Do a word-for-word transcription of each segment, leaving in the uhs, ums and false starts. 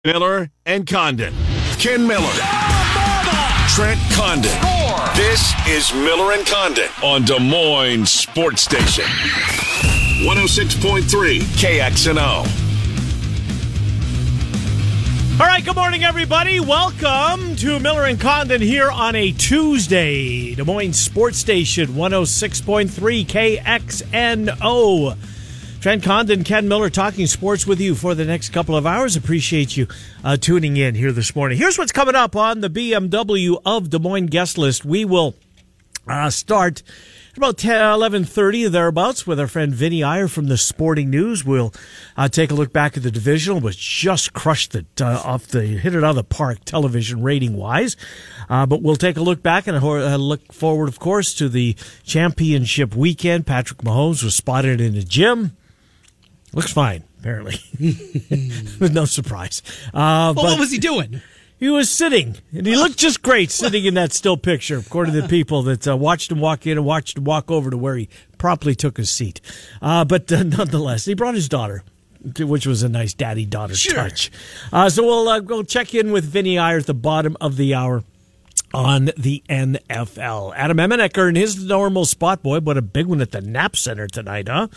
Miller and Condon. Ken Miller. Trent Condon. This is Miller and Condon on Des Moines Sports Station. one oh six point three K X N O. All right, good morning, everybody. Welcome to Miller and Condon here on a Tuesday. Des Moines Sports Station, one oh six point three K X N O. Trent Condon, Ken Miller, talking sports with you for the next couple of hours. Appreciate you uh, tuning in here this morning. Here's what's coming up on the B M W of Des Moines guest list. We will uh, start at about eleven thirty, thereabouts, with our friend Vinny Iyer from the Sporting News. We'll uh, take a look back at the divisional, which just crushed it uh, off the, hit it out of the park television rating-wise. Uh, but we'll take a look back and uh, look forward, of course, to the championship weekend. Patrick Mahomes was spotted in the gym. Looks fine, apparently. No surprise. Uh, well, but what was he doing? He was sitting, and he looked just great sitting in that still picture, according to the people that uh, watched him walk in and watched him walk over to where he promptly took his seat. Uh, but uh, nonetheless, he brought his daughter, which was a nice daddy-daughter sure. touch. Uh, so we'll uh, go check in with Vinny Iyer at the bottom of the hour on the N F L. Adam Emenecker in his normal spot. Boy, what a big one at the Knapp Center tonight, huh?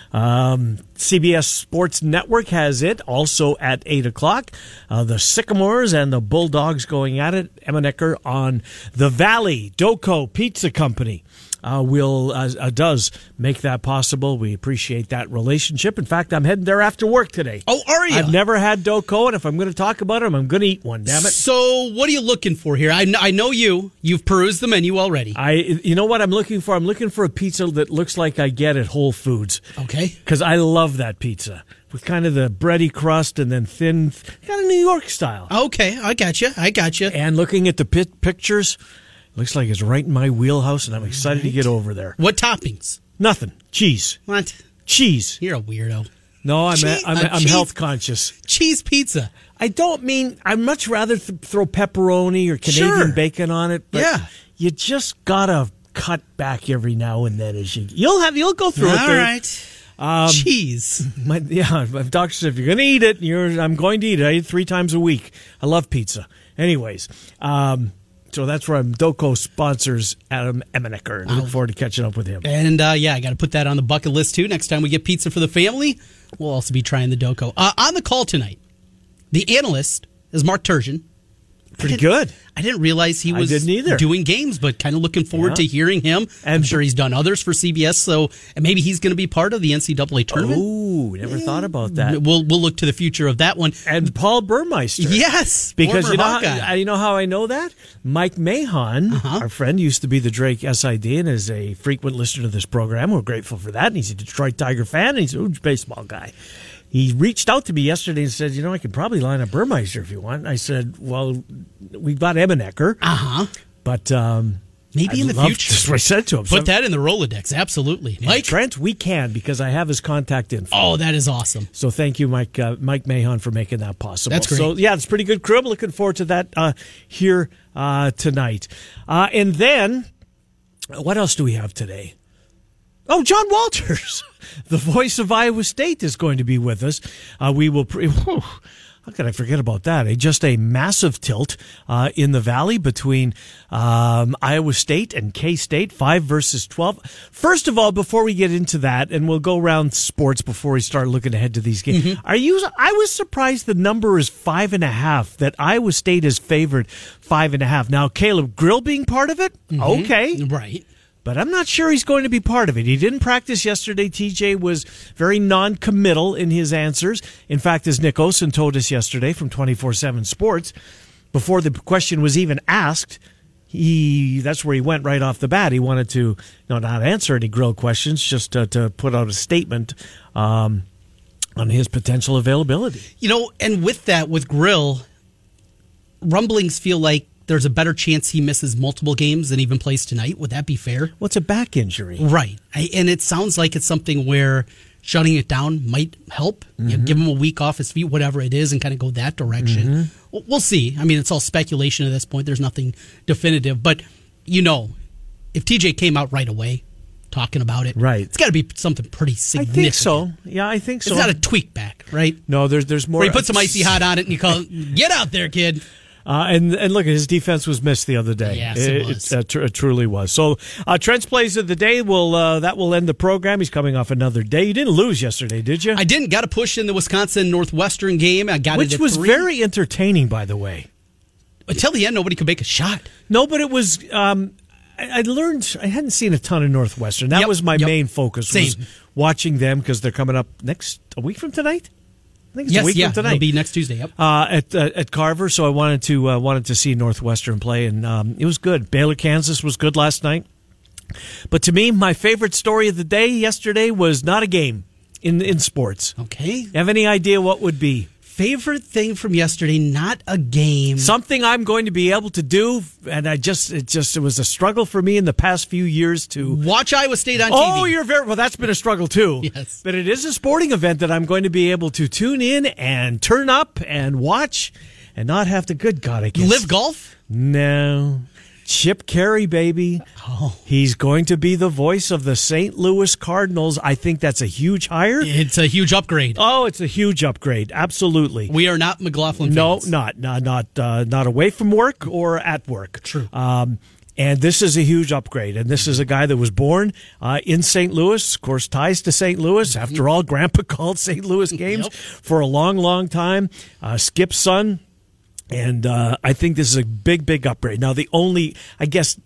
Um, C B S Sports Network has it also at eight o'clock. Uh, the Sycamores and the Bulldogs going at it. Emenecker on the Valley. Doco Pizza Company uh, will uh, uh, does make that possible. We appreciate that relationship. In fact, I'm heading there after work today. Oh, are you? I've never had Doco, and if I'm going to talk about them, I'm going to eat one, damn it. So what are you looking for here? I know, I know you. You've perused the menu already. I, you know what I'm looking for? I'm looking for a pizza that looks like I get at Whole Foods. Okay. Because I love that pizza with kind of the bready crust and then thin, kind of New York style. Okay, I got you. I got you. And looking at the pit pictures, looks like it's right in my wheelhouse, and I'm excited right. to get over there. What toppings? Nothing. Cheese. What? Cheese. You're a weirdo. No, I'm cheese, a, I'm, a I'm cheese, health conscious. Cheese pizza. I don't mean, I'd much rather th- throw pepperoni or Canadian sure. bacon on it. But yeah. You just gotta cut back every now and then as you you'll have you'll go through All it. All right. Um, Cheese. My, yeah, my doctor said if you're going to eat it, you're. I'm going to eat it. I eat it three times a week. I love pizza. Anyways, um, so that's where I'm. Doco sponsors Adam Emenecker, and I look forward to catching up with him. And uh, yeah, I got to put that on the bucket list too. Next time we get pizza for the family, we'll also be trying the Doco. Uh, on the call tonight, the analyst is Mark Turgeon. Pretty good. I didn't realize he was I didn't either. doing games, but kind of looking forward yeah. to hearing him. And I'm sure he's done others for C B S, so and maybe he's going to be part of the N C double A tournament. Oh, never thought about that. We'll we'll look to the future of that one. And Paul Burmeister. Yes, because you know, how, you know how I know that? Mike Mahon, uh-huh. our friend, used to be the Drake S I D and is a frequent listener to this program. We're grateful for that. And he's a Detroit Tiger fan, and he's a huge baseball guy. He reached out to me yesterday and said, you know, I could probably line up Burmeister if you want. I said, well, we've got Emenecker. Uh-huh. But um, maybe I'd in the love, future. That's what I said to him. Put so, that in the Rolodex, absolutely. Yeah, Mike? Trent, we can because I have his contact info. Oh, that is awesome. So thank you, Mike uh, Mike Mahon, for making that possible. That's great. So, yeah, it's a pretty good crew. I'm looking forward to that uh, here uh, tonight. Uh, and then, what else do we have today? Oh, John Walters, the voice of Iowa State, is going to be with us. Uh, we will. Pre- Whew, how could I forget about that? A, just a massive tilt uh, in the Valley between um, Iowa State and K-State, five versus twelve. First of all, before we get into that, and we'll go around sports before we start looking ahead to these games. Mm-hmm. Are you? I was surprised the number is five and a half. That Iowa State is favored five and a half. Now, Caleb Grill being part of it, mm-hmm. okay, right. But I'm not sure he's going to be part of it. He didn't practice yesterday. T J was very non-committal in his answers. In fact, as Nick Osen told us yesterday from twenty-four seven Sports, before the question was even asked, he that's where he went right off the bat. He wanted to you know, not answer any grill questions, just to, to put out a statement um, on his potential availability. You know, and with that, with Grill, rumblings feel like there's a better chance he misses multiple games than even plays tonight. Would that be fair? Well, it's a back injury. Right. I, and it sounds like it's something where shutting it down might help. Mm-hmm. You know, give him a week off his feet, whatever it is, and kind of go that direction. Mm-hmm. We'll see. I mean, it's all speculation at this point. There's nothing definitive. But, you know, if T J came out right away, talking about it. Right. It's got to be something pretty I significant. think so. Yeah, I think so. It's not a tweak back, right? No, there's there's more. Where you put some icy hot on it and you call it, get out there, kid. Uh, and and look, his defense was missed the other day. Yes, it, it was. It, uh, tr- it truly was. So uh, Trent's plays of the day will uh, that will end the program. He's coming off another day. You didn't lose yesterday, did you? I didn't. Got a push in the Wisconsin Northwestern game. I got Which it at was three. very entertaining, by the way. Until the end, nobody could make a shot. No, but it was. Um, I, I learned. I hadn't seen a ton of Northwestern. That Yep, was my yep. main focus. Same. Was watching them because they're coming up next a week from tonight. I think it's Yes, a week yeah, from tonight. it'll be next Tuesday. Yep. Uh, at uh, at Carver, so I wanted to uh, wanted to see Northwestern play, and um, it was good. Baylor, Kansas was good last night. But to me, my favorite story of the day yesterday was not a game in in sports. Okay. Have any idea what would be? Favorite thing from yesterday, not a game. Something I'm going to be able to do, and I just it just it was a struggle for me in the past few years to Watch Iowa State on T V. Oh, you're very well. That's been a struggle too. Yes. But it is a sporting event that I'm going to be able to tune in and turn up and watch, and not have to. Good God, I guess. Live golf? No. Chip Carey, baby. Oh. He's going to be the voice of the Saint Louis Cardinals. I think that's a huge hire. It's a huge upgrade. Oh, it's a huge upgrade. Absolutely. We are not McLaughlin No, fans. not not not uh, not away from work or at work. True. Um, and this is a huge upgrade. And this is a guy that was born uh, in Saint Louis, of course, ties to Saint Louis. After all, Grandpa called Saint Louis games Yep. for a long, long time. Uh, Skip's son. And uh, I think this is a big, big upgrade. Now, the only, I guess,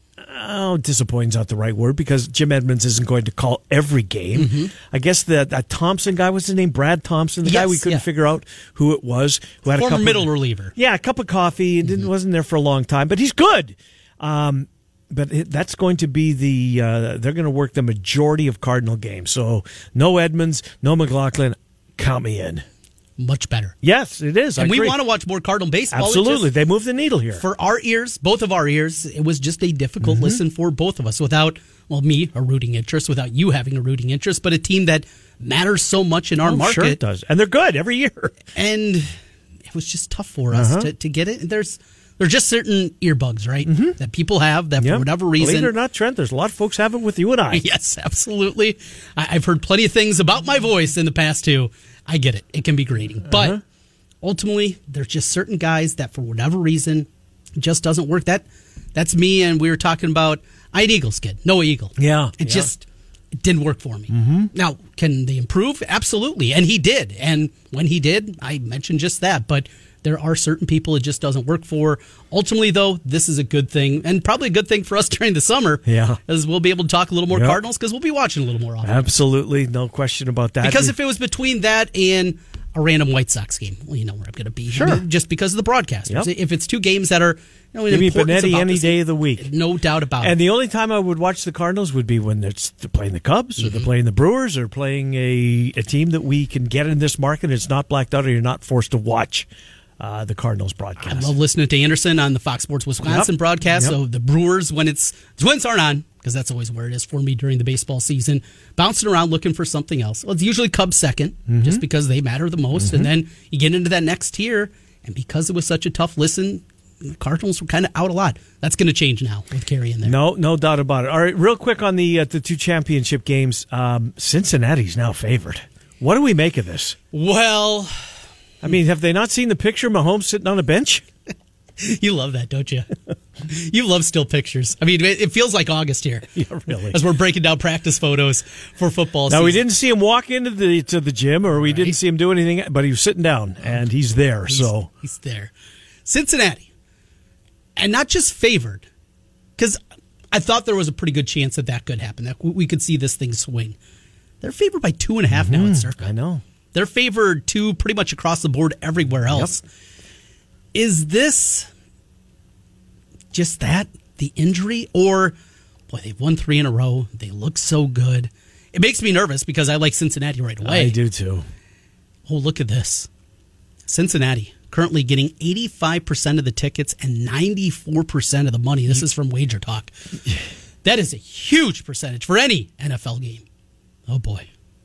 oh, disappointing's not the right word because Jim Edmonds isn't going to call every game. Mm-hmm. I guess that that Thompson guy, what's his name? Brad Thompson, the Yes, guy we couldn't yeah. figure out who it was. Who had a Former couple middle of, reliever. Yeah, a cup of coffee and didn't, wasn't there for a long time, but he's good. Um, but it, that's going to be the, uh, they're going to work the majority of Cardinal games. So no Edmonds, no McLaughlin. Count me in. Much better. Yes, it is. I And we agree. want to watch more Cardinal baseball. It Absolutely. just- They moved the needle here. for our ears, both of our ears, it was just a difficult Mm-hmm. listen for both of us without, well, me, a rooting interest, without you having a rooting interest, but a team that matters so much in our Oh, market. Sure it does. And they're good every year. And it was just tough for us Uh-huh. to, to get it. There's there's just certain earbugs, right, that people have that Yep. for whatever reason. Believe it or not, Trent, there's a lot of folks have it with you and I. Yes, absolutely. I, I've heard plenty of things about my voice in the past, too. I get it. It can be grating. But Uh-huh. ultimately, there's just certain guys that for whatever reason just doesn't work. That That's me, and we were talking about, I had Eagles kid, Noah Eagle. Yeah, It yeah. just it didn't work for me. Mm-hmm. Now, can they improve? Absolutely. And he did. And when he did, I mentioned just that. But there are certain people it just doesn't work for. Ultimately, though, this is a good thing, and probably a good thing for us during the summer. Yeah. As we'll be able to talk a little more Yep. Cardinals because we'll be watching a little more often. Absolutely. No question about that. Because if it was between that and a random White Sox game, well, you know where I'm going to be. Sure. Just because of the broadcasters. Yep. If it's two games that are, you know, Give me importance Benetti about any this- day of the week. No doubt about And it. the only time I would watch the Cardinals would be when they're they're playing the Cubs or they're playing the Brewers or playing a, a team that we can get in this market. It's not blacked out or you're not forced to watch uh, the Cardinals I broadcast. love listening to Anderson on the Fox Sports Wisconsin Yep. broadcast. Yep. So the Brewers, when it's Twins aren't on, because that's always where it is for me during the baseball season, bouncing around looking for something else. Well, it's usually Cubs second, Mm-hmm. just because they matter the most. And then you get into that next tier, and because it was such a tough listen, the Cardinals were kind of out a lot. That's going to change now with Carey in there. No, no doubt about it. All right, real quick on the uh, the two championship games. Um, Cincinnati's now favored. What do we make of this? Well, I mean, have they not seen the picture of Mahomes sitting on a bench? you love that, don't you? You love still pictures. I mean, it it feels like August here. Yeah, really. As we're breaking down practice photos for football Now, season. we didn't see him walk into the to the gym, or we didn't Right. see him do anything, but he was sitting down, and he's there. He's, so he's there. Cincinnati. And not just favored, because I thought there was a pretty good chance that that could happen, that we could see this thing swing. They're favored by two and a half now at Circa. I know. They're favored two pretty much across the board everywhere else. Is this just that, the injury? Or, boy, they've won three in a row. They look so good. It makes me nervous because I like Cincinnati right away. I do too. Oh, look at this. Cincinnati currently getting eighty-five percent of the tickets and ninety-four percent of the money. This is from Wager Talk. That is a huge percentage for any N F L game. Oh, boy.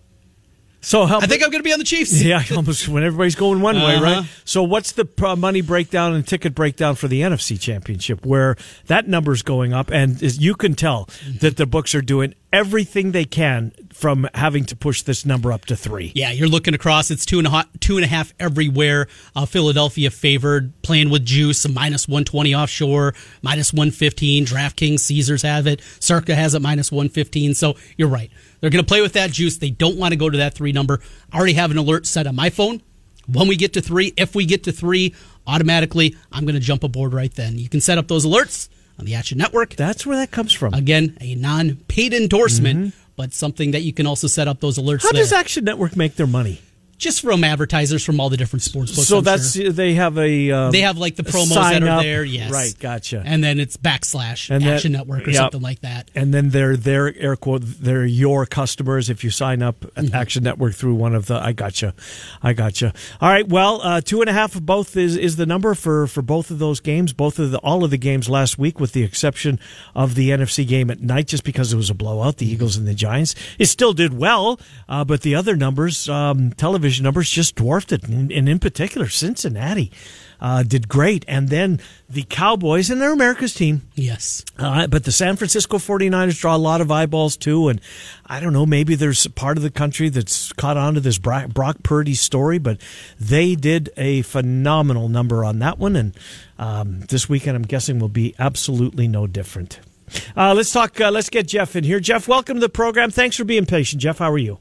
So help. I think I'm going to be on the Chiefs. Yeah, almost when everybody's going one way, Uh-huh. right? So what's the uh, money breakdown and ticket breakdown for the N F C Championship, where that number's going up, and is, you can tell that the books are doing everything they can from having to push this number up to three. Yeah, you're looking across. It's two and a half, two and a half everywhere. Uh, Philadelphia favored, playing with juice, a minus one twenty offshore, minus one fifteen. DraftKings, Caesars have it. Circa has it minus one fifteen. So you're right. They're going to play with that juice. They don't want to go to that three number. I already have an alert set on my phone. When we get to three, if we get to three, automatically, I'm going to jump aboard right then. You can set up those alerts on the Action Network. That's where that comes from. Again, a non-paid endorsement, mm-hmm. but something that you can also set up those alerts. How there. does Action Network make their money? Just from advertisers from all the different sports books. So I'm that's sure. they have a um, they have like the promos that are up. there. Yes, right, gotcha. And then it's backslash and Action that, Network or yep. something like that. And then they're they're air quote they're your customers if you sign up at mm-hmm. Action Network through one of the. I gotcha, I gotcha. All right, well, uh, two and a half of both is, is the number for, for both of those games. Both of the all of the games last week, with the exception of the N F C game at night, just because it was a blowout. The mm-hmm. Eagles and the Giants. It still did well, uh, but the other numbers, um, television numbers, just dwarfed it, and, and in particular, Cincinnati uh, did great. And then the Cowboys, and they're America's team. Yes. Uh, but the San Francisco forty-niners draw a lot of eyeballs, too. And I don't know, maybe there's a part of the country that's caught on to this Brock, Brock Purdy story, but they did a phenomenal number on that one. And um, this weekend, I'm guessing, will be absolutely no different. Uh, let's talk, uh, let's get Jeff in here. Jeff, welcome to the program. Thanks for being patient. Jeff, how are you?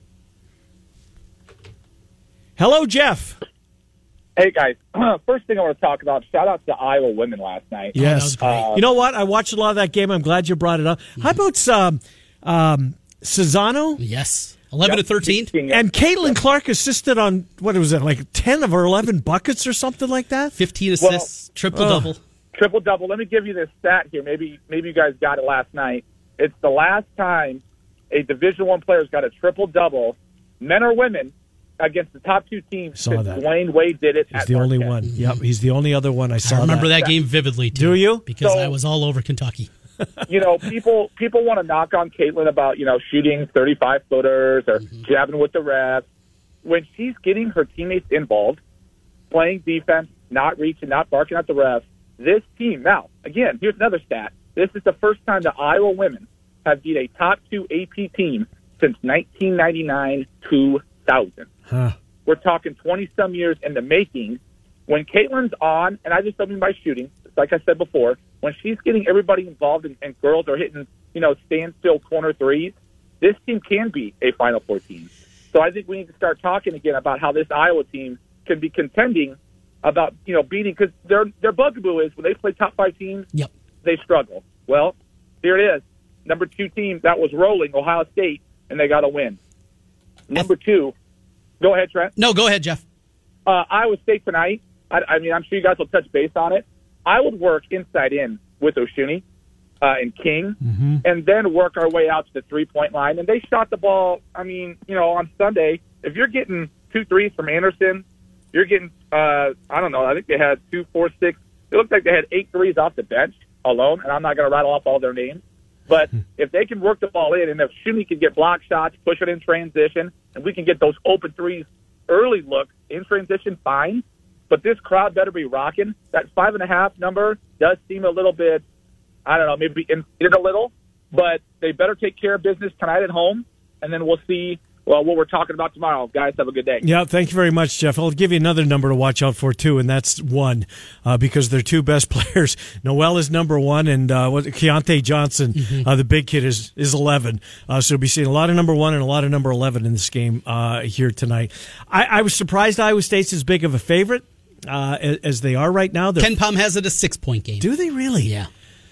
Hello, Jeff. Hey, guys. First thing I want to talk about, shout out to the Iowa women last night. Yes. Uh, you know what? I watched a lot of that game. I'm glad you brought it up. How about um, um, Cesano? Yes. eleven yep. to thirteen. And Caitlin Clark assisted on, what was it, like ten of her eleven buckets or something like that? fifteen assists, well, triple-double. Uh, triple-double. Let me give you this stat here. Maybe maybe you guys got it last night. It's the last time a Division One player's got a triple-double, men or women, against the top two teams. Saw that. Dwayne Wade did it. He's at the only Marquette. one. Yep, he's the only other one I saw. I remember that, that game vividly, too. Do you? Because so, I was all over Kentucky. You know, people people want to knock on Caitlin about, you know, shooting thirty-five footers or mm-hmm. jabbing with the refs. When she's getting her teammates involved, playing defense, not reaching, not barking at the refs, this team, now, again, here's another stat. This is the first time the Iowa women have beat a top two A P team since nineteen ninety-nine two thousand. Huh. We're talking twenty-some years in the making. When Caitlin's on, and I just don't mean by shooting, like I said before, when she's getting everybody involved and, and girls are hitting, you know, standstill corner threes, this team can be a Final Four team. So I think we need to start talking again about how this Iowa team can be contending about, you know, beating, because their their bugaboo is when they play top five teams, yep. they struggle. Well, here it is. Number two team that was rolling, Ohio State, and they got a win. Number two, go ahead, Trent. No, go ahead, Jeff. Uh, Iowa State tonight, I, I mean, I'm sure you guys will touch base on it. I would work inside in with Oshuni uh, and King, mm-hmm. and then work our way out to the three-point line. And they shot the ball, I mean, you know, on Sunday, if you're getting two threes from Anderson, you're getting, uh, I don't know, I think they had two, four, six. It looked like they had eight threes off the bench alone, and I'm not going to rattle off all their names. But if they can work the ball in, and if Shuni can get block shots, push it in transition, and we can get those open threes, early looks in transition, fine. But this crowd better be rocking. That five and a half number does seem a little bit, I don't know, maybe inflated a little. But they better take care of business tonight at home, and then we'll see, well, what we're talking about tomorrow. Guys, have a good day. Yeah, thank you very much, Jeff. I'll give you another number to watch out for, too, and that's one, uh, because their two best players, Noel is number one, and uh, what, Keontae Johnson, mm-hmm. uh, the big kid, is, is eleven. Uh, so we'll be seeing a lot of number one and a lot of number eleven in this game uh, here tonight. I, I was surprised Iowa State's as big of a favorite uh, as, as they are right now. They're, Ken Pom has it a six-point game. Do they really? Yeah.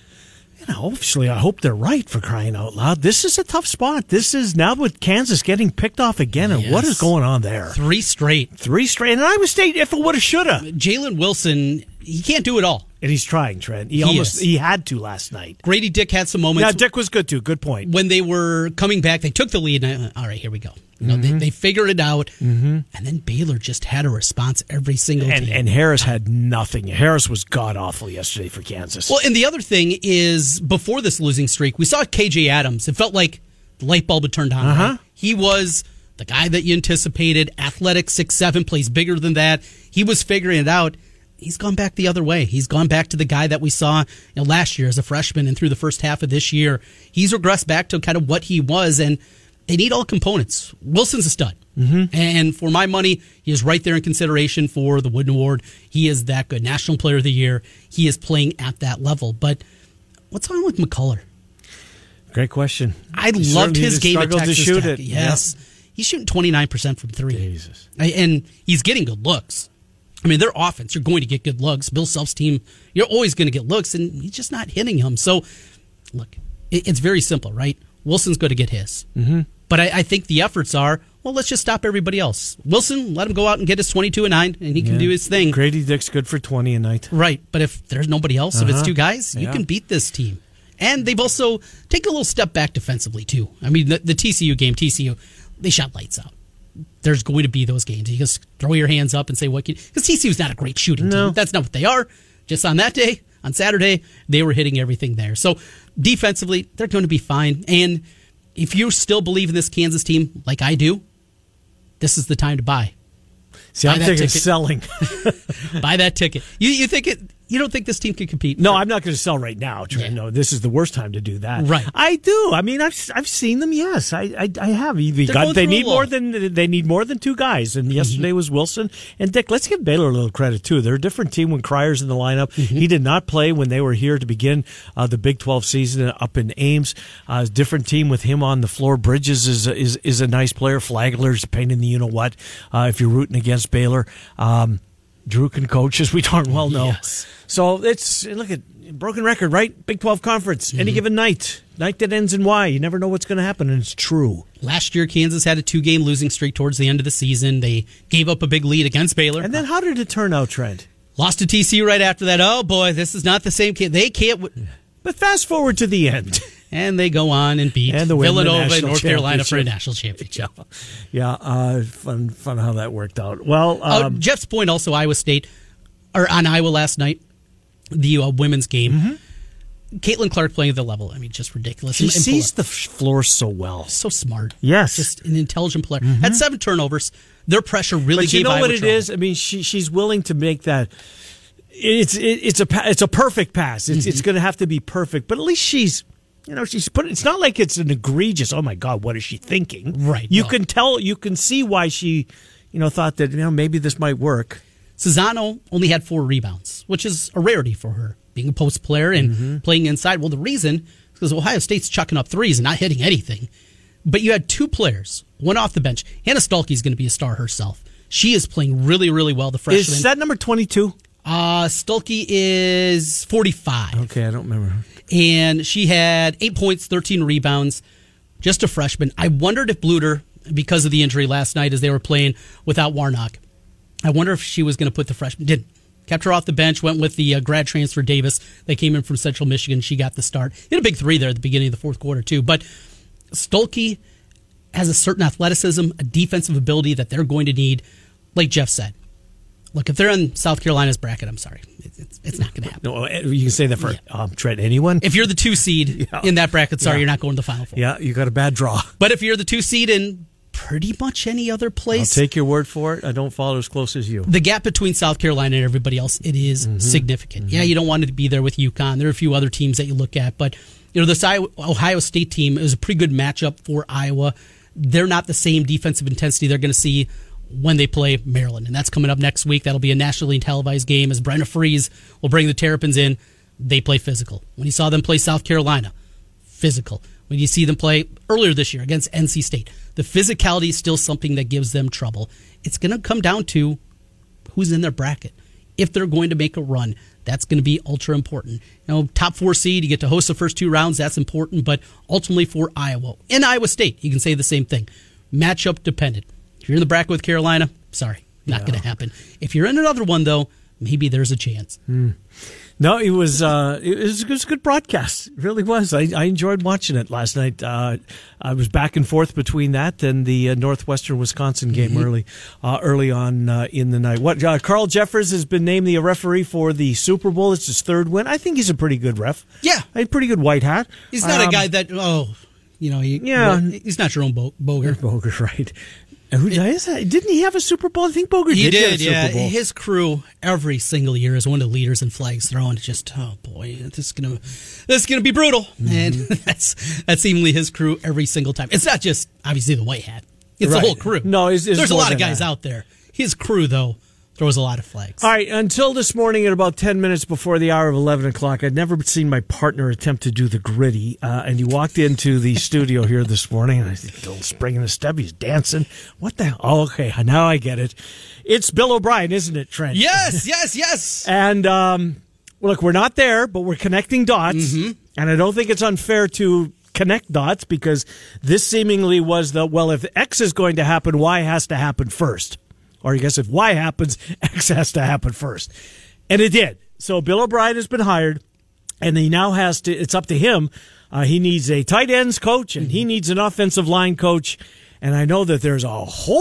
You know, obviously, I hope they're right, for crying out loud. This is a tough spot. This is now with Kansas getting picked off again, and yes. what is going on there? Three straight. Three straight. And Iowa State, if it would have, should have. Jalen Wilson, he can't do it all. And he's trying, Trent. He, he almost is. he had to last night. Grady Dick had some moments. Yeah, Dick was good, too. Good point. When they were coming back, they took the lead. And I, all right, here we go. You know, mm-hmm. they, they figured it out, mm-hmm. and then Baylor just had a response every single and, team. And Harris had nothing. Harris was god-awful yesterday for Kansas. Well, and the other thing is, before this losing streak, we saw K J Adams. It felt like the light bulb had turned on. Uh-huh. Right? He was the guy that you anticipated, athletic, six seven, plays bigger than that. He was figuring it out. he's gone back the other way. He's gone back to the guy that we saw you know, last year as a freshman and through the first half of this year. He's regressed back to kind of what he was, and they need all components. Wilson's a stud. Mm-hmm. And for my money, he is right there in consideration for the Wooden Award. He is that good. National Player of the Year. He is playing at that level. But what's on with McCullough? Great question. I he loved his game at Texas to shoot Tech. It. Yes. Yep. He's shooting twenty-nine percent from three. Jesus. And he's getting good looks. I mean, their offense, you're going to get good looks. Bill Self's team, you're always going to get looks, and he's just not hitting them. So, look, it's very simple, right? Wilson's going to get his. Mm-hmm. But I, I think the efforts are, well, let's just stop everybody else. Wilson, let him go out and get his twenty-two and nine, and he can yeah. do his thing. Grady Dick's good for twenty a night. Right, but if there's nobody else, uh-huh. if it's two guys, you yeah. can beat this team. And they've also taken a little step back defensively, too. I mean, the, the T C U game, T C U, they shot lights out. There's going to be those games. You just throw your hands up and say, what can... Because T C U's not a great shooting no. team. That's not what they are. Just on that day, on Saturday, they were hitting everything there. So defensively, they're going to be fine. And if you still believe in this Kansas team like I do, this is the time to buy. See, buy I'm thinking selling. Buy that ticket. You you think it? You don't think this team can compete? No, I'm not going to sell right now. Trey. Yeah. No, this is the worst time to do that. Right. I do. I mean, I've I've seen them. Yes, I I, I have. They, got, they need more than they need more than two guys. And yesterday mm-hmm. was Wilson and Dick. Let's give Baylor a little credit too. They're a different team when Cryer's in the lineup. Mm-hmm. He did not play when they were here to begin uh, the Big twelve season up in Ames. Uh, different team with him on the floor. Bridges is a, is is a nice player. Flagler's a pain in the you know what. Uh, if you're rooting against Baylor. Um, Drew can coach, as we darn well know. Yes. So it's, look at, broken record, right? Big twelve Conference, mm-hmm. any given night. Night that ends in Y. You never know what's going to happen, and it's true. Last year, Kansas had a two-game losing streak towards the end of the season. They gave up a big lead against Baylor. And then how did it turn out, Trent? Lost to T C U right after that. Oh, boy, this is not the same kid. They can't... W- but fast forward to the end. And they go on and beat and Villanova and North Carolina for a national championship. Yeah, uh, fun fun how that worked out. Well, um, uh, Jeff's point also, Iowa State, or on Iowa last night, the uh, women's game. Mm-hmm. Caitlin Clark playing at the level. I mean, just ridiculous. She and, and sees the floor so well. So smart. Yes. Just an intelligent player. Mm-hmm. Had seven turnovers. Their pressure really but gave you know Iowa what it trouble. is? I mean, she she's willing to make that. It's it, it's a it's a perfect pass. It's mm-hmm. it's going to have to be perfect, but at least she's. You know, she's put. It's not like it's an egregious. Oh my God, what is she thinking? Right. You no. can tell. You can see why she, you know, thought that you know maybe this might work. Cesano only had four rebounds, which is a rarity for her, being a post player and mm-hmm. playing inside. Well, the reason is because Ohio State's chucking up threes and not hitting anything. But you had two players, one off the bench. Hannah Stuelke is going to be a star herself. She is playing really, really well. The freshman. Is that number twenty-two? Uh, Stuelke is forty-five. Okay, I don't remember. And she had eight points, thirteen rebounds, just a freshman. I wondered if Bluter, because of the injury last night as they were playing without Warnock, I wonder if she was going to put the freshman. Didn't. Kept her off the bench, went with the uh, grad transfer Davis. They came in from Central Michigan. She got the start. Hit a big three there at the beginning of the fourth quarter, too. But Stuelke has a certain athleticism, a defensive ability that they're going to need, like Jeff said. Look, if they're in South Carolina's bracket, I'm sorry. It's, it's, it's not going to happen. No, you can say that for yeah. um, Trent, anyone. If you're the two seed yeah. in that bracket, sorry, yeah. you're not going to the Final Four. Yeah, you got a bad draw. But if you're the two seed in pretty much any other place. I'll take your word for it. I don't follow as close as you. The gap between South Carolina and everybody else, it is mm-hmm. significant. Mm-hmm. Yeah, you don't want to be there with UConn. There are a few other teams that you look at. But, you know, this Ohio State team is a pretty good matchup for Iowa. They're not the same defensive intensity they're going to see when they play Maryland. And that's coming up next week. That'll be a nationally televised game as Brenna Fries will bring the Terrapins in. They play physical. When you saw them play South Carolina, physical. When you see them play earlier this year against N C State, the physicality is still something that gives them trouble. It's going to come down to who's in their bracket. If they're going to make a run, that's going to be ultra important. You know, top four seed, you get to host the first two rounds, that's important, but ultimately for Iowa, in Iowa State, you can say the same thing. Matchup dependent. If you're in the bracket with Carolina, sorry, not yeah. going to happen. If you're in another one, though, maybe there's a chance. Mm. No, it was, uh, it was it was a good broadcast. It really was. I, I enjoyed watching it last night. Uh, I was back and forth between that and the uh, Northwestern Wisconsin game mm-hmm. early uh, early on uh, in the night. What uh, Carl Jeffers has been named the referee for the Super Bowl. It's his third win. I think he's a pretty good ref. Yeah, a pretty good white hat. He's not um, a guy that oh, you know, he, yeah, well, he's not your own bo- Boger. Boger, right? Who is that? Didn't he have a Super Bowl? I think Bogert He did, did, get a yeah. Super Bowl. His crew every single year is one of the leaders in flags thrown. It's just, oh boy, this is gonna, this is gonna be brutal, mm-hmm. and that's that's seemingly his crew every single time. It's not just obviously the white hat; it's right. the whole crew. No, it's, it's there's a lot of that. guys out there. His crew, though, throws a lot of flags. All right, until this morning at about ten minutes before the hour of eleven o'clock, I'd never seen my partner attempt to do the gritty. Uh, and he walked into the studio here this morning, and I said, little spring in his step, he's dancing. What the hell? Oh, okay, now I get it. It's Bill O'Brien, isn't it, Trent? Yes, yes, yes. And um, look, we're not there, but we're connecting dots. Mm-hmm. And I don't think it's unfair to connect dots because this seemingly was the, well, if X is going to happen, Y has to happen first. Or I guess if Y happens, X has to happen first. And it did. So Bill O'Brien has been hired, and he now has to, it's up to him. Uh, he needs a tight ends coach, and he needs an offensive line coach. And I know that there's a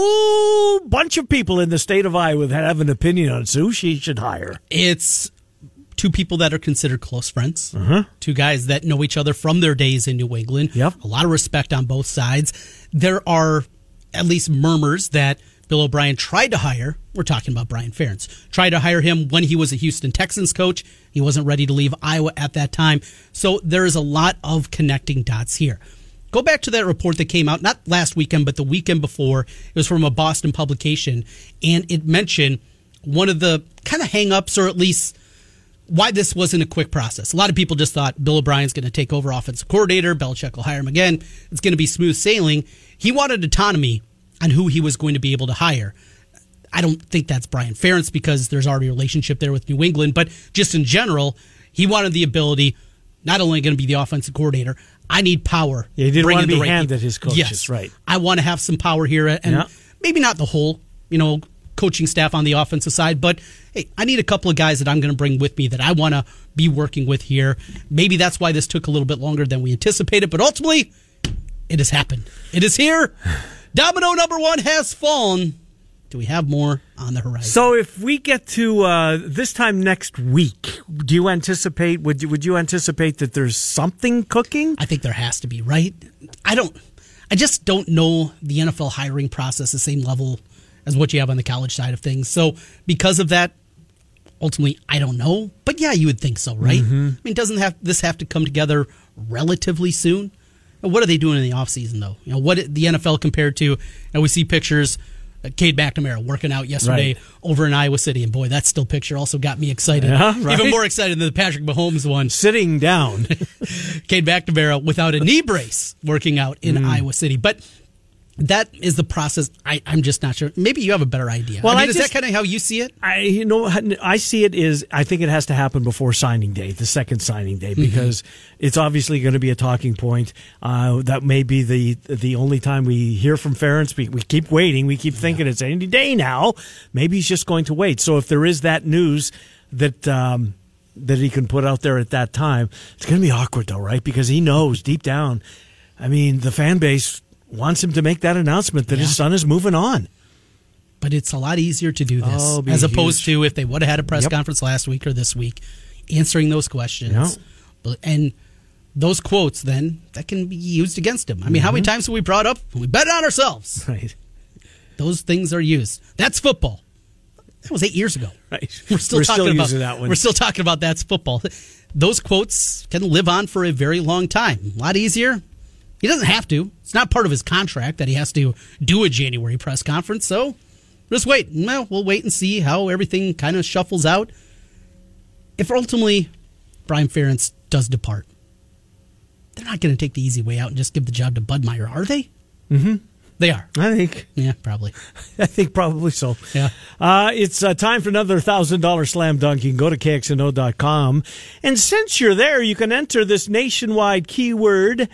whole bunch of people in the state of Iowa that have an opinion on who she should hire. It's two people that are considered close friends, uh-huh. two guys that know each other from their days in New England. Yep. A lot of respect on both sides. There are at least murmurs that Bill O'Brien tried to hire, we're talking about Brian Ferentz, tried to hire him when he was a Houston Texans coach. He wasn't ready to leave Iowa at that time. So there is a lot of connecting dots here. Go back to that report that came out, not last weekend, but the weekend before. It was from a Boston publication, and it mentioned one of the kind of hang-ups, or at least why this wasn't a quick process. A lot of people just thought Bill O'Brien's going to take over offensive coordinator, Belichick will hire him again, it's going to be smooth sailing. He wanted autonomy on who he was going to be able to hire. I don't think that's Brian Ferentz because there's already a relationship there with New England, but just in general, he wanted the ability, not only going to be the offensive coordinator, I need power. Yeah, he didn't Bring want to in be the right handed people. his coaches, yes. right. I want to have some power here, and yeah. maybe not the whole, you know, coaching staff on the offensive side, but hey, I need a couple of guys that I'm going to bring with me that I want to be working with here. Maybe that's why this took a little bit longer than we anticipated, but ultimately, it has happened. It is here. Domino number one has fallen. Do we have more on the horizon? So if we get to uh, this time next week, do you anticipate, would you, would you anticipate that there's something cooking? I think there has to be, right? I don't, I just don't know the N F L hiring process the same level as what you have on the college side of things. So because of that, ultimately, I don't know. But yeah, you would think so, right? Mm-hmm. I mean, doesn't have this have to come together relatively soon? What are they doing in the offseason, though? You know, what the N F L compared to, and we see pictures, uh, Cade McNamara working out yesterday right. over in Iowa City, and boy, that still picture also got me excited. Yeah, right? Even more excited than the Patrick Mahomes one. Sitting down. Cade McNamara without a knee brace working out in mm. Iowa City. But that is the process. I, I'm just not sure. Maybe you have a better idea. Well, I mean, I is just, that kind of how you see it? I, you know, I see it is. I think it has to happen before signing day, the second signing day, because mm-hmm. it's obviously going to be a talking point. Uh, that may be the the only time we hear from Ferentz. We, we keep waiting. We keep thinking yeah. it's any day now. Maybe he's just going to wait. So if there is that news that um, that he can put out there at that time, it's going to be awkward, though, right? Because he knows deep down. I mean, the fan base wants him to make that announcement that yeah. his son is moving on. But it's a lot easier to do this oh, as opposed huge. to if they would have had a press yep. conference last week or this week, answering those questions. Yep. But, and those quotes, then, that can be used against him. I mean, mm-hmm. how many times have we brought up, we bet on ourselves. Right. Those things are used. That's football. That was eight years ago. Right. We're still we're talking still about using that one. We're still talking about that's football. Those quotes can live on for a very long time. A lot easier. He doesn't have to. It's not part of his contract that he has to do a January press conference. So just wait. Well, we'll wait and see how everything kind of shuffles out. If ultimately Brian Ferentz does depart, they're not going to take the easy way out and just give the job to Bud Meyer, are they? Mm-hmm. They are. I think. Yeah, probably. I think probably so. Yeah. Uh, it's uh, time for another one thousand dollars slam dunk. You can go to K X N O dot com. And since you're there, you can enter this nationwide keyword.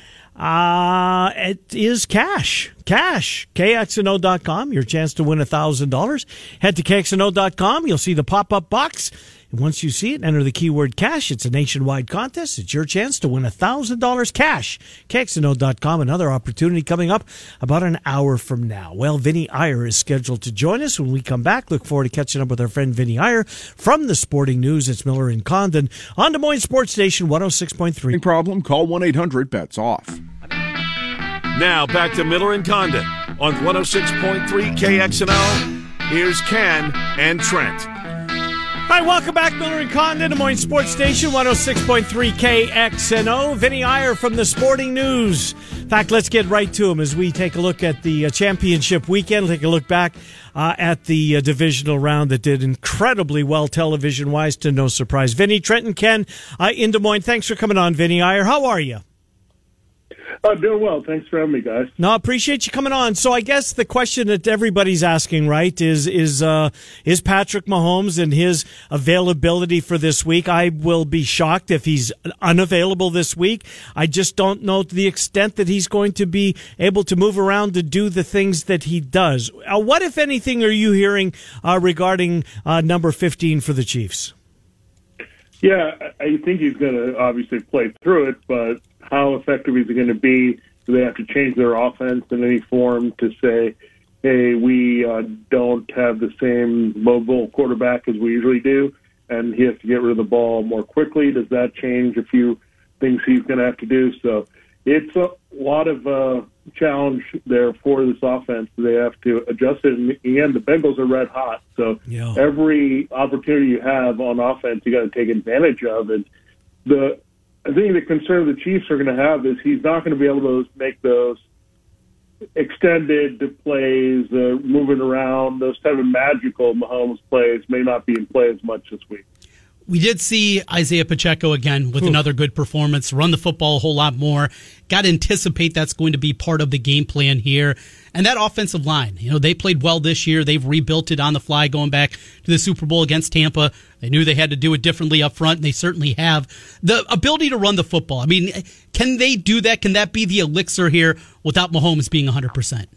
Uh, it is cash. Cash. K X N O dot com. Your chance to win one thousand dollars. Head to K X N O dot com. You'll see the pop-up box. And once you see it, enter the keyword cash. It's a nationwide contest. It's your chance to win one thousand dollars cash. K X N O dot com. Another opportunity coming up about an hour from now. Well, Vinny Iyer is scheduled to join us when we come back. Look forward to catching up with our friend Vinny Iyer from the Sporting News. It's Miller and Condon on Des Moines Sports Station one oh six point three. Problem? Call one eight hundred bets off. Now back to Miller and Condon on one oh six point three K X N O. Here's Ken and Trent. All right, welcome back, Miller and Condon, Des Moines Sports Station, one oh six point three K X N O. Vinny Iyer from the Sporting News. In fact, let's get right to him as we take a look at the uh, championship weekend, take a look back uh, at the uh, divisional round that did incredibly well television-wise, to no surprise. Vinny, Trent, and Ken uh, in Des Moines, thanks for coming on, Vinny Iyer. How are you? Uh, doing well. Thanks for having me, guys. No, appreciate you coming on. So I guess the question that everybody's asking, right, is is uh, is Patrick Mahomes and his availability for this week. I will be shocked if he's unavailable this week. I just don't know to the extent that he's going to be able to move around to do the things that he does. Uh, what, if anything, are you hearing uh, regarding uh, number fifteen for the Chiefs? Yeah, I think he's going to obviously play through it, but how effective is he going to be? Do they have to change their offense in any form to say, hey, we uh, don't have the same mobile quarterback as we usually do, and he has to get rid of the ball more quickly? Does that change a few things he's going to have to do? So it's a lot of uh, challenge there for this offense. They have to adjust it. In the end, the Bengals are red hot. So yeah. Every opportunity you have on offense, you got to take advantage of. And the I think the concern the Chiefs are going to have is he's not going to be able to make those extended plays, uh, moving around, those type of magical Mahomes plays may not be in play as much this week. We did see Isaiah Pacheco again with Ooh. another good performance, run the football a whole lot more. Got to anticipate that's going to be part of the game plan here. And that offensive line, you know, they played well this year. They've rebuilt it on the fly going back to the Super Bowl against Tampa. They knew they had to do it differently up front, and they certainly have. The ability to run the football, I mean, can they do that? Can that be the elixir here without Mahomes being one hundred percent?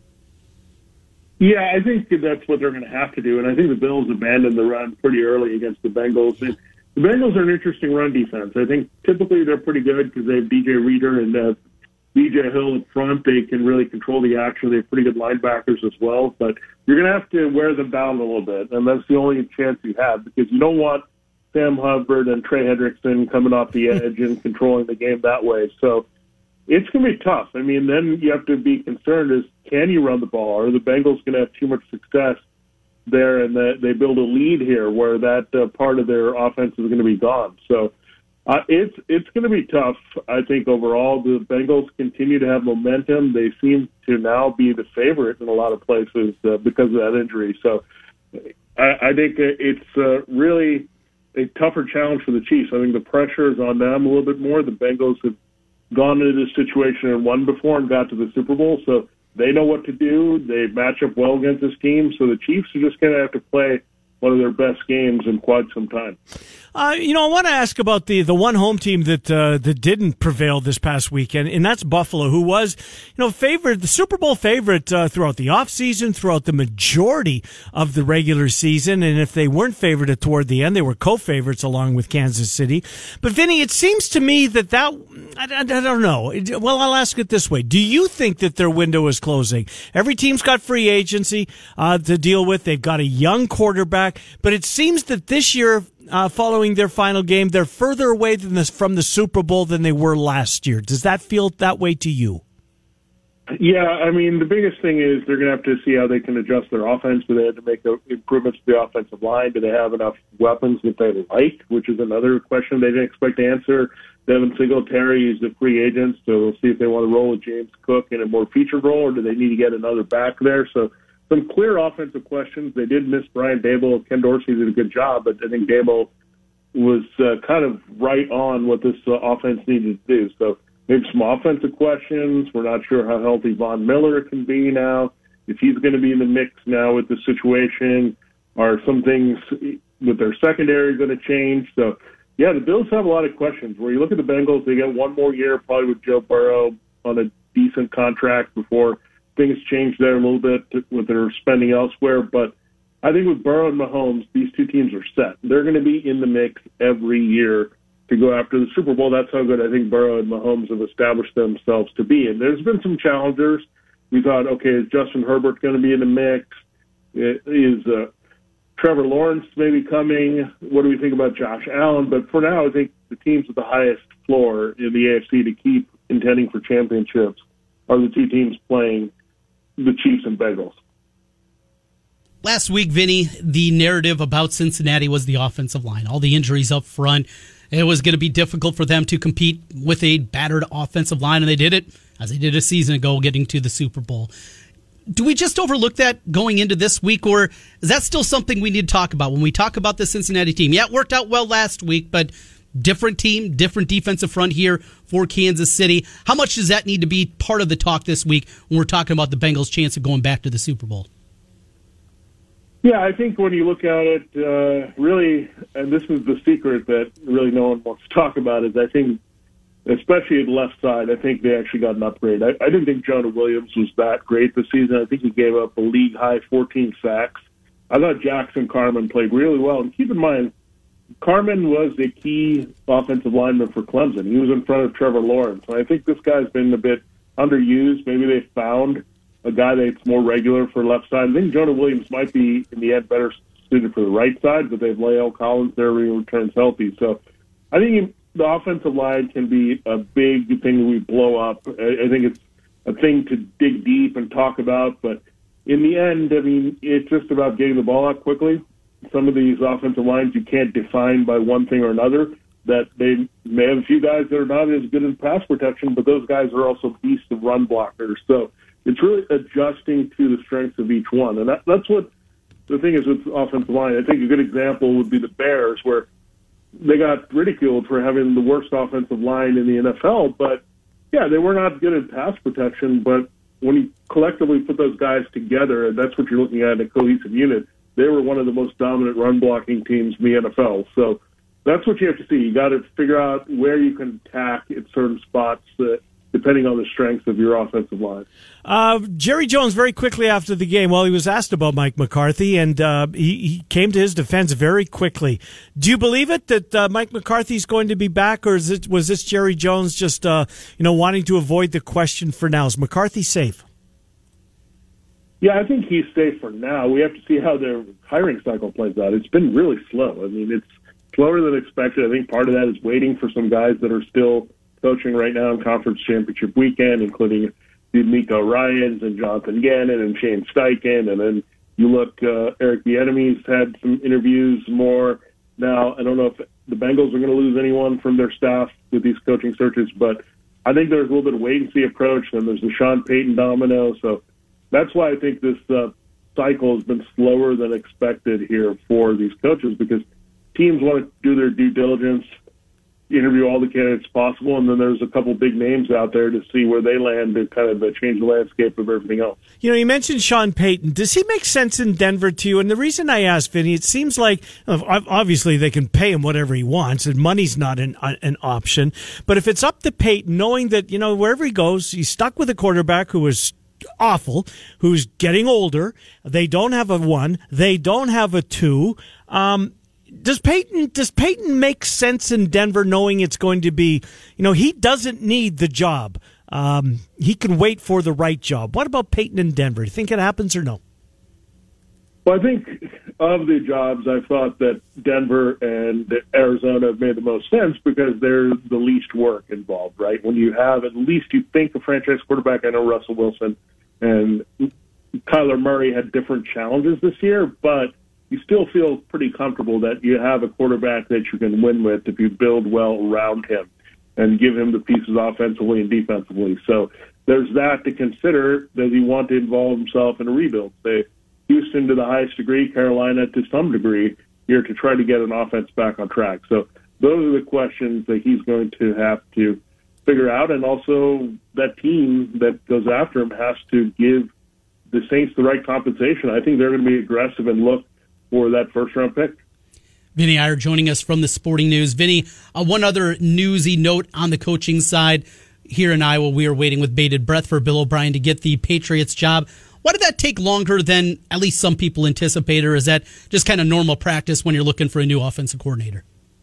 Yeah, I think that's what they're going to have to do, and I think the Bills abandoned the run pretty early against the Bengals. And the Bengals are an interesting run defense. I think typically they're pretty good because they have D J Reader and uh, B J Hill up front. They can really control the action. They have pretty good linebackers as well, but you're going to have to wear them down a little bit, and that's the only chance you have because you don't want Sam Hubbard and Trey Hendrickson coming off the edge and controlling the game that way. So it's going to be tough. I mean, then you have to be concerned is, can you run the ball? Are the Bengals going to have too much success there and that they build a lead here where that uh, part of their offense is going to be gone? So uh, it's it's going to be tough, I think, overall. The Bengals continue to have momentum. They seem to now be the favorite in a lot of places uh, because of that injury. So I, I think it's uh, really a tougher challenge for the Chiefs. I think the pressure is on them a little bit more. The Bengals have gone into this situation and won before and got to the Super Bowl, so they know what to do. They match up well against this team, so the Chiefs are just going to have to play one of their best games in quite some time. Uh, you know, I want to ask about the, the one home team that uh, that didn't prevail this past weekend, and that's Buffalo, who was, you know, favorite, the Super Bowl favorite uh, throughout the offseason, throughout the majority of the regular season, and if they weren't favored toward the end, they were co-favorites along with Kansas City. But, Vinny, it seems to me that that, I, I, I don't know. Well, I'll ask it this way. Do you think that their window is closing? Every team's got free agency uh, to deal with. They've got a young quarterback, but it seems that this year, Uh, following their final game, they're further away than this, from the Super Bowl than they were last year. Does that feel that way to you? Yeah, I mean, the biggest thing is they're going to have to see how they can adjust their offense. Do they have to make improvements to the offensive line? Do they have enough weapons that they like, which is another question they didn't expect to answer. Devin Singletary is a free agent, so we'll see if they want to roll with James Cook in a more featured role, or do they need to get another back there? So some clear offensive questions. They did miss Brian Daboll. Ken Dorsey did a good job, but I think Daboll was uh, kind of right on what this uh, offense needed to do. So maybe some offensive questions. We're not sure how healthy Von Miller can be now. If he's going to be in the mix now with the situation, are some things with their secondary going to change? So, yeah, the Bills have a lot of questions. Where you look at the Bengals, they get one more year probably with Joe Burrow on a decent contract before things change there a little bit with their spending elsewhere. But I think with Burrow and Mahomes, these two teams are set. They're going to be in the mix every year to go after the Super Bowl. That's how good I think Burrow and Mahomes have established themselves to be. And there's been some challengers. We thought, okay, is Justin Herbert going to be in the mix? Is uh, Trevor Lawrence maybe coming? What do we think about Josh Allen? But for now, I think the teams with the highest floor in the A F C to keep intending for championships are the two teams playing the Chiefs and Bengals. Last week, Vinny, the narrative about Cincinnati was the offensive line. All the injuries up front. It was going to be difficult for them to compete with a battered offensive line, and they did it, as they did a season ago, getting to the Super Bowl. Do we just overlook that going into this week, or is that still something we need to talk about when we talk about the Cincinnati team? Yeah, it worked out well last week, but different team, different defensive front here for Kansas City. How much does that need to be part of the talk this week when we're talking about the Bengals' chance of going back to the Super Bowl? Yeah, I think when you look at it, uh, really, and this is the secret that really no one wants to talk about, is I think, especially at the left side, I think they actually got an upgrade. I, I didn't think Jonah Williams was that great this season. I think he gave up a league-high fourteen sacks. I thought Jackson Carman played really well. And keep in mind, Carman was the key offensive lineman for Clemson. He was in front of Trevor Lawrence. And I think this guy's been a bit underused. Maybe they found a guy that's more regular for left side. I think Jonah Williams might be, in the end, better suited for the right side, but they have Lael Collins there when he returns healthy. So I think the offensive line can be a big thing that we blow up. I think it's a thing to dig deep and talk about, but in the end, I mean, it's just about getting the ball out quickly. Some of these offensive lines you can't define by one thing or another. That they may have a few guys that are not as good in pass protection, but those guys are also beasts of run blockers. So it's really adjusting to the strengths of each one. And that, that's what the thing is with offensive line. I think a good example would be the Bears, where they got ridiculed for having the worst offensive line in the N F L. But, yeah, they were not good at pass protection. But when you collectively put those guys together, and that's what you're looking at in a cohesive unit, they were one of the most dominant run-blocking teams in the N F L. So that's what you have to see. You got to figure out where you can attack at certain spots uh, depending on the strengths of your offensive line. Uh, Jerry Jones, very quickly after the game, well, he was asked about Mike McCarthy, and uh, he, he came to his defense very quickly. Do you believe it, that uh, Mike McCarthy's going to be back, or is it, was this Jerry Jones just uh, you know wanting to avoid the question for now? Is McCarthy safe? Yeah, I think he's safe for now. We have to see how their hiring cycle plays out. It's been really slow. I mean, it's slower than expected. I think part of that is waiting for some guys that are still coaching right now in Conference Championship weekend, including the Nico Ryans and Jonathan Gannon and Shane Steichen. And then you look, uh, Eric Bieniemy's had some interviews more. Now, I don't know if the Bengals are going to lose anyone from their staff with these coaching searches, but I think there's a little bit of wait-and-see approach. Then there's the Sean Payton domino. So that's why I think this uh, cycle has been slower than expected here for these coaches, because teams want to do their due diligence, interview all the candidates possible, and then there's a couple big names out there to see where they land to kind of uh, change the landscape of everything else. You know, you mentioned Sean Payton. Does he make sense in Denver to you? And the reason I ask, Vinny, it seems like obviously they can pay him whatever he wants, and money's not an an option. But if it's up to Payton, knowing that, you know, wherever he goes, he's stuck with a quarterback who is awful, who's getting older. They don't have a one. They don't have a two. Um, Does Payton does Payton make sense in Denver, knowing it's going to be, you know, he doesn't need the job. Um, he can wait for the right job. What about Payton in Denver? Do you think it happens or no? Well, I think of the jobs, I thought that Denver and Arizona have made the most sense because they're the least work involved, right? When you have at least you think a franchise quarterback, I know Russell Wilson and Kyler Murray had different challenges this year, but you still feel pretty comfortable that you have a quarterback that you can win with if you build well around him and give him the pieces offensively and defensively. So there's that to consider. Does he want to involve himself in a rebuild? Say Houston to the highest degree, Carolina to some degree here to try to get an offense back on track. So those are the questions that he's going to have to figure out. And also that team that goes after him has to give the Saints the right compensation. I think they're going to be aggressive and look for that first-round pick. Vinny Iyer joining us from the Sporting News. Vinny, uh, one other newsy note on the coaching side. Here in Iowa, we are waiting with bated breath for Bill O'Brien to get the Patriots job. Why did that take longer than at least some people anticipated, or is that just kind of normal practice when you're looking for a new offensive coordinator?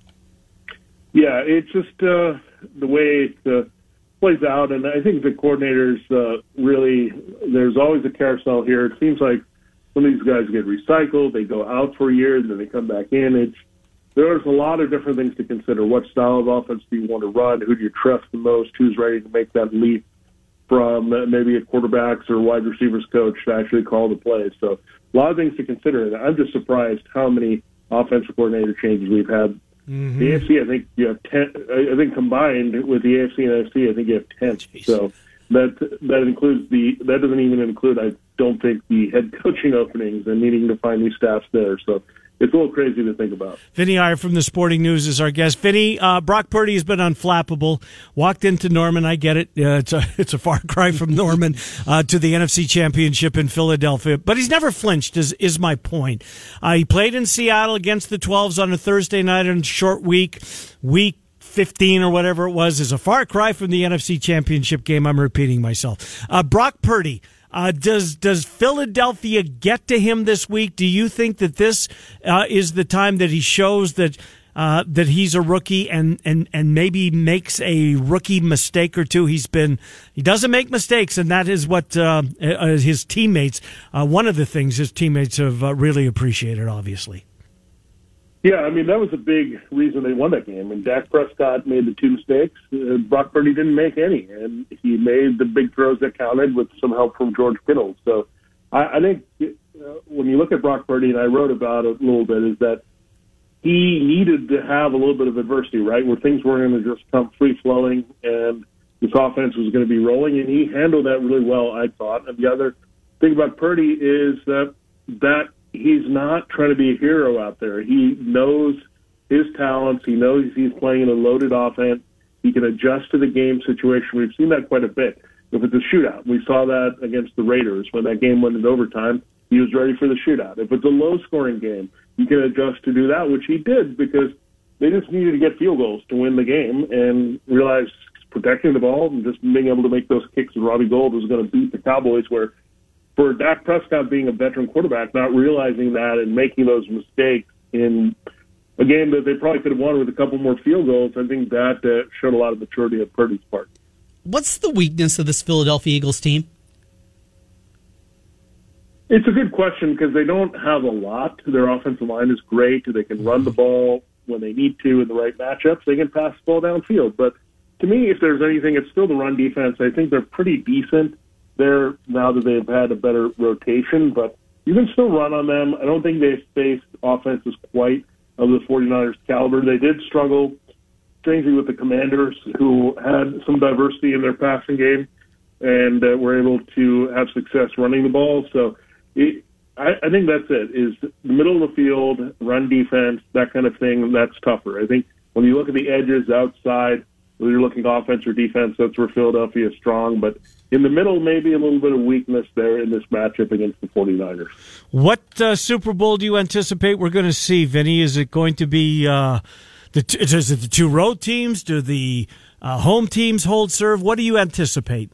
Yeah, it's just uh, the way it uh, plays out, and I think the coordinators uh, really, there's always a carousel here. It seems like some of these guys get recycled, they go out for a year, and then they come back in. It's There's a lot of different things to consider. What style of offense do you want to run? Who do you trust the most? Who's ready to make that leap from maybe a quarterback's or wide receivers coach to actually call the plays. So a lot of things to consider. I'm just surprised how many offensive coordinator changes we've had. Mm-hmm. The A F C, I think you have ten. I think combined with the A F C and N F C, I think you have ten. Jeez. So that that includes the. That doesn't even include, I don't think, the head coaching openings and needing to find new staffs there. So it's a little crazy to think about. Vinny Iyer from the Sporting News is our guest. Vinny, uh, Brock Purdy has been unflappable. Walked into Norman, I get it. Uh, it's a it's a far cry from Norman uh, to the N F C Championship in Philadelphia, but he's never flinched. Is is my point? Uh, he played in Seattle against the twelves on a Thursday night in a short week, week fifteen or whatever it was. Is a far cry from the N F C Championship game. I'm repeating myself. Uh, Brock Purdy. Uh, does does Philadelphia get to him this week? Do you think that this uh, is the time that he shows that uh, that he's a rookie and, and, and maybe makes a rookie mistake or two? He's been he doesn't make mistakes, and that is what uh, uh, his teammates. Uh, one of the things his teammates have uh, really appreciated, obviously. Yeah, I mean, that was a big reason they won that game. And Dak Prescott made the two mistakes. Uh, Brock Purdy didn't make any. And he made the big throws that counted with some help from George Kittle. So I, I think uh, when you look at Brock Purdy, and I wrote about it a little bit, is that he needed to have a little bit of adversity, right, where things weren't going to just come free-flowing and this offense was going to be rolling. And he handled that really well, I thought. And the other thing about Purdy is that that he's not trying to be a hero out there. He knows his talents. He knows he's playing in a loaded offense. He can adjust to the game situation. We've seen that quite a bit. If it's a shootout, we saw that against the Raiders when that game went into overtime. He was ready for the shootout. If it's a low-scoring game, he can adjust to do that, which he did because they just needed to get field goals to win the game and realize protecting the ball and just being able to make those kicks with Robbie Gould was going to beat the Cowboys, where for Dak Prescott being a veteran quarterback, not realizing that and making those mistakes in a game that they probably could have won with a couple more field goals, I think that uh, showed a lot of maturity on Purdy's part. What's the weakness of this Philadelphia Eagles team? It's a good question because they don't have a lot. Their offensive line is great. They can run the ball when they need to in the right matchups. They can pass the ball downfield. But to me, if there's anything, it's still the run defense. I think they're pretty decent there now that they've had a better rotation, but you can still run on them. I don't think they've faced offenses quite of the 49ers caliber. They did struggle, strangely, with the Commanders, who had some diversity in their passing game and uh, were able to have success running the ball. So it, I, I think that's it, is the middle of the field, run defense, that kind of thing, that's tougher. I think when you look at the edges outside, whether you're looking offense or defense, that's where Philadelphia is strong. But in the middle, maybe a little bit of weakness there in this matchup against the 49ers. What uh, Super Bowl do you anticipate we're going to see, Vinny? Is it going to be uh, the t- is it the two road teams? Do the uh, home teams hold serve? What do you anticipate?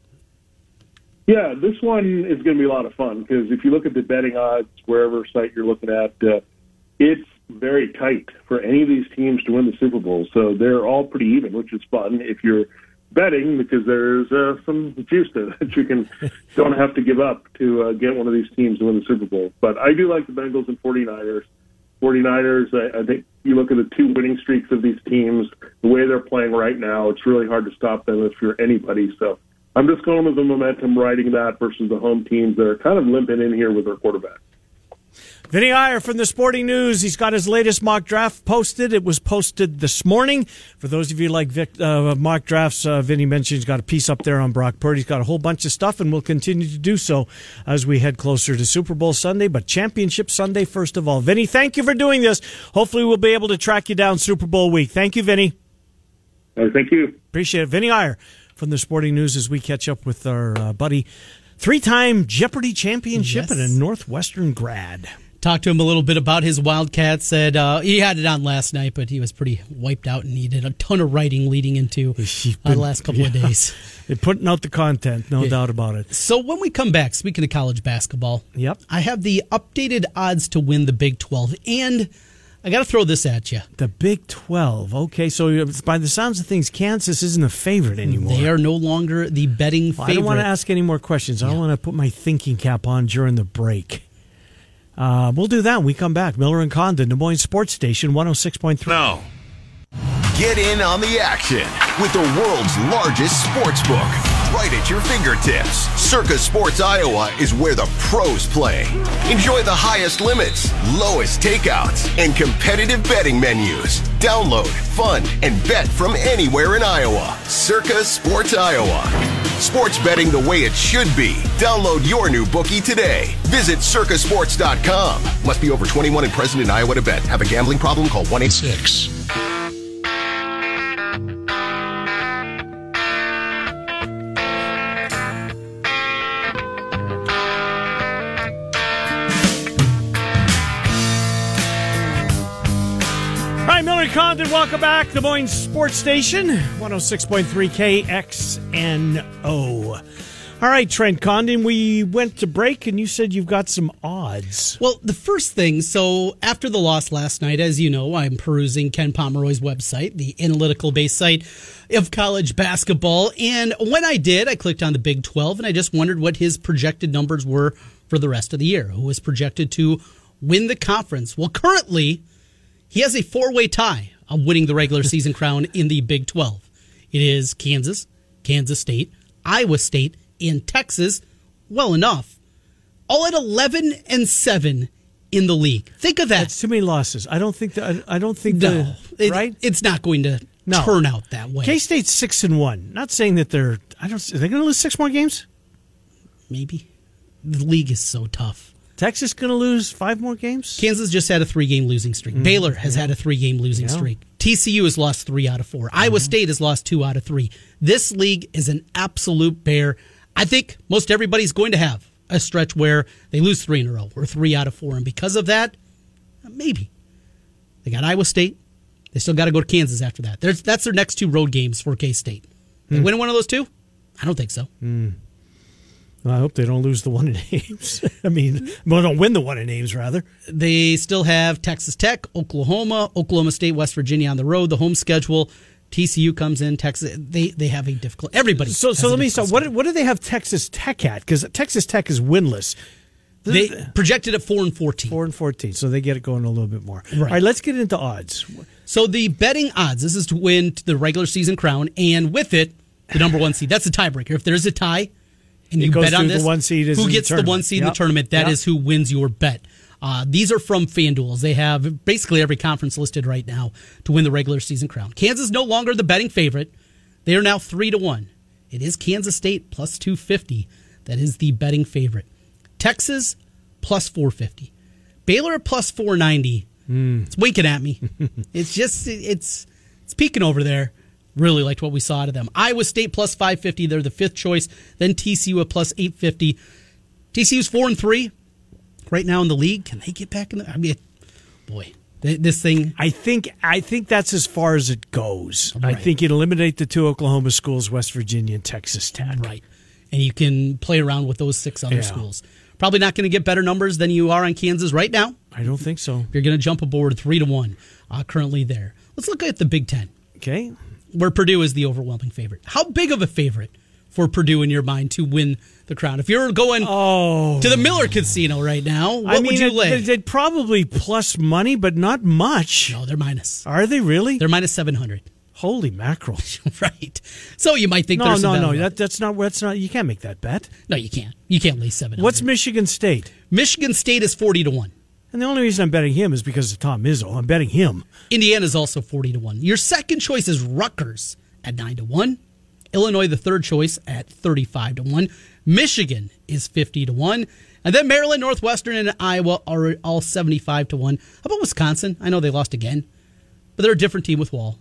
Yeah, this one is going to be a lot of fun because if you look at the betting odds, wherever site you're looking at, uh, it's very tight for any of these teams to win the Super Bowl. So they're all pretty even, which is fun if you're betting because there's uh, some juice there that you can don't have to give up to uh, get one of these teams to win the Super Bowl. But I do like the Bengals and 49ers. 49ers, I, I think you look at the two winning streaks of these teams, the way they're playing right now, it's really hard to stop them if you're anybody. So I'm just going with the momentum riding that versus the home teams that are kind of limping in here with their quarterback. Vinny Iyer from the Sporting News. He's got his latest mock draft posted. It was posted this morning. For those of you like Vic, uh, mock drafts, uh, Vinny mentioned he's got a piece up there on Brock Purdy. He's got a whole bunch of stuff, and we'll continue to do so as we head closer to Super Bowl Sunday, but Championship Sunday first of all. Vinny, thank you for doing this. Hopefully we'll be able to track you down Super Bowl week. Thank you, Vinny. Uh, thank you. Appreciate it. Vinny Iyer from the Sporting News as we catch up with our uh, buddy, three-time Jeopardy championship Yes. and a Northwestern grad. Talked to him a little bit about his Wildcats. Said uh, he had it on last night, but he was pretty wiped out and needed a ton of writing leading into uh, the last couple yeah. of days. They're putting out the content, no Yeah. doubt about it. So when we come back, speaking of college basketball, Yep. I have the updated odds to win the Big twelve, and I got to throw this at you. The Big twelve. Okay, so by the sounds of things, Kansas isn't a favorite anymore. They are no longer the betting favorite. Well, I don't want to ask any more questions. I don't want to put my thinking cap on during the break. Uh, we'll do that when we come back. Miller and Condon, Des Moines Sports Station, one oh six point three. Now, get in on the action with the world's largest sports book. right at your fingertips. Circa Sports Iowa is where the pros play. Enjoy the highest limits, lowest takeouts, and competitive betting menus. Download, fund, and bet from anywhere in Iowa. Circa Sports Iowa. Sports betting the way it should be. Download your new bookie today. Visit circa sports dot com. Must be over twenty-one and present in Iowa to bet. Have a gambling problem? Call one eight six. Miller and Condon, welcome back. Des Moines Sports Station, one oh six point three K X N O. All right, Trent Condon, we went to break and you said you've got some odds. Well, the first thing, so after the loss last night, as you know, I'm perusing Ken Pomeroy's website, the analytical-based site of college basketball. And when I did, I clicked on the Big twelve and I just wondered what his projected numbers were for the rest of the year. Who was projected to win the conference? Well, currently, he has a four-way tie of winning the regular season crown in the Big twelve. It is Kansas, Kansas State, Iowa State, and Texas. Well enough. All at eleven and seven in the league. Think of that. That's too many losses. I don't think that. I don't think no, the, it, right. It's not going to no. turn out that way. K-State's six and one. Not saying that they're. I don't. Are they going to lose six more games? Maybe. The league is so tough. Texas going to lose five more games? Kansas just had a three-game losing streak. Mm, Baylor has yeah. had a three-game losing yeah. streak. T C U has lost three out of four. Mm-hmm. Iowa State has lost two out of three. This league is an absolute bear. I think most everybody's going to have a stretch where they lose three in a row or three out of four. And because of that, maybe. They got Iowa State. They still got to go to Kansas after that. There's, that's their next two road games for K-State. They mm. win one of those two? I don't think so. Mm. Well, I hope they don't lose the one in Ames. I mean, well, don't win the one in Ames, rather. They still have Texas Tech, Oklahoma, Oklahoma State, West Virginia on the road. The home schedule, T C U comes in, Texas. They they have a difficult. Everybody. So so let me start. What what do they have Texas Tech at? Because Texas Tech is winless. They projected at four and fourteen. Four and fourteen. So they get it going a little bit more. Right. All right. Let's get into odds. So the betting odds. This is to win the regular season crown, and with it, the number one seed. That's the tiebreaker. If there's a tie. And you bet on this, the one seed is who gets the, the one seed yep. in the tournament, that yep. is who wins your bet. Uh, these are from FanDuel. They have basically every conference listed right now to win the regular season crown. Kansas no longer the betting favorite. They are now three to one. It is Kansas State plus two fifty. That is the betting favorite. Texas plus four fifty. Baylor plus four ninety. Mm. It's winking at me. It's just, it's it's peeking over there. Really liked what we saw out of them. Iowa State plus five fifty. They're the fifth choice. Then T C U at plus eight fifty. T C U's four and three right now in the league. Can they get back in the? I mean, boy, this thing. I think I think that's as far as it goes. Right. I think you'd eliminate the two Oklahoma schools, West Virginia and Texas Tech. Right, and you can play around with those six other yeah. schools. Probably not going to get better numbers than you are on Kansas right now. I don't think so. You're going to jump aboard three to one uh, currently there. Let's look at the Big Ten. Okay. Where Purdue is the overwhelming favorite. How big of a favorite for Purdue in your mind to win the crown? If you're going oh. to the Miller Casino right now, what I mean, would you lay? They'd probably plus money, but not much. No, they're minus. Are they really? They're minus seven hundred. Holy mackerel! Right. So you might think no, there's no, some no, no. That, that's not. That's not. You can't make that bet. No, you can't. You can't lay seven hundred. What's Michigan State? Michigan State is forty to one. And the only reason I'm betting him is because of Tom Izzo. I'm betting him. Indiana's also forty to one. Your second choice is Rutgers at nine to one. Illinois, the third choice, at thirty-five to one. Michigan is fifty to one. And then Maryland, Northwestern, and Iowa are all seventy-five to one. How about Wisconsin? I know they lost again, but they're a different team with Wall.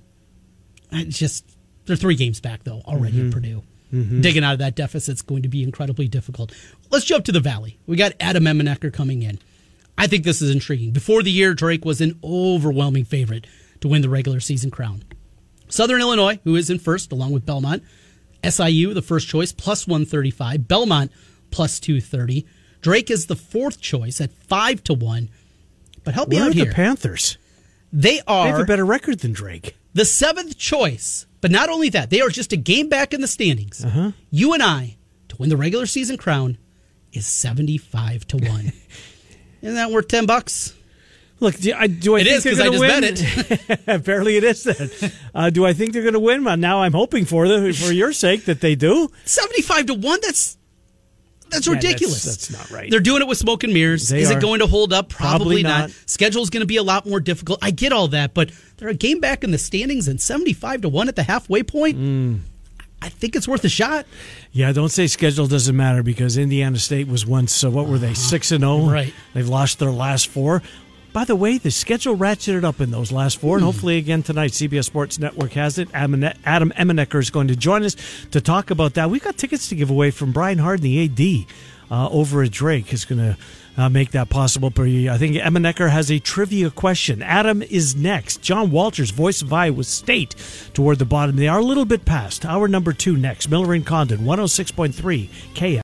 It's just, they're three games back, though, already mm-hmm. at Purdue. Mm-hmm. Digging out of that deficit is going to be incredibly difficult. Let's jump to the Valley. We got Adam Emmenecker coming in. I think this is intriguing. Before the year, Drake was an overwhelming favorite to win the regular season crown. Southern Illinois, who is in first, along with Belmont. S I U, the first choice, plus one thirty-five. Belmont, plus two thirty. Drake is the fourth choice at five to one. But help me Where out are here. the Panthers? They are They have a better record than Drake. The seventh choice. But not only that, they are just a game back in the standings. Uh-huh. You and I, to win the regular season crown, is seventy-five to one. Isn't that worth ten bucks? Look, do I, do I It think is, they're 'cause I going to just win? bet Apparently, it is. Then. Uh, do I think they're going to win? Well, now I'm hoping for them, for your sake, that they do. seventy-five to one. That's that's Yeah, ridiculous. That's, that's not right. They're doing it with smoke and mirrors. They is are. it going to hold up? Probably, Probably not. not. Schedule's going to be a lot more difficult. I get all that, but they're a game back in the standings and seventy-five to one at the halfway point. Mm. I think it's worth a shot. Yeah, don't say schedule doesn't matter because Indiana State was once, so what were they, six and oh? Right. They've lost their last four. By the way, the schedule ratcheted up in those last four, and hopefully again tonight. C B S Sports Network has it. Adam Emenecker is going to join us to talk about that. We've got tickets to give away from Brian Harden, the A D, uh, over at Drake, is going to uh, make that possible for you. I think Emenecker has a trivia question. Adam is next. John Walters, voice of Iowa State, toward the bottom. They are a little bit past. Hour number two next. Miller and Condon, one oh six point three K X.